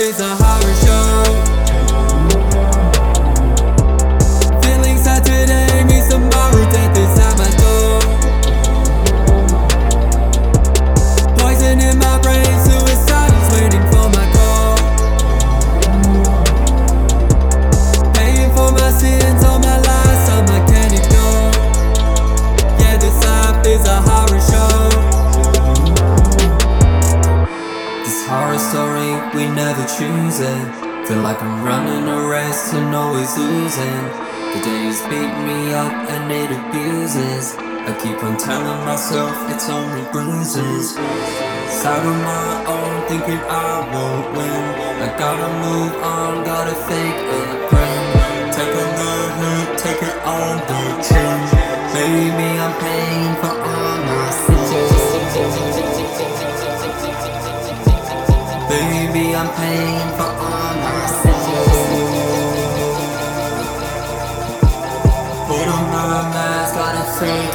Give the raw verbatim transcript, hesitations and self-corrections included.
is a horror show. Feeling sad today, me tomorrow, death is at my door. Poison in my brain, suicide is waiting for my call. Paying for my sins, all my lies, some I can't ignore. Yeah, this life is a horror show. This horror story, we never choose it. Feel like I'm running a race and always losing. The days beat me up and it abuses. I keep on telling myself it's only bruises. Side on my own, thinking I won't win. I gotta move on, gotta fake a grin. Take a good hit, take it on the chin. Baby, I'm paying for all my sins. Baby, I'm paying for all my sins. Put on my mask, gotta fake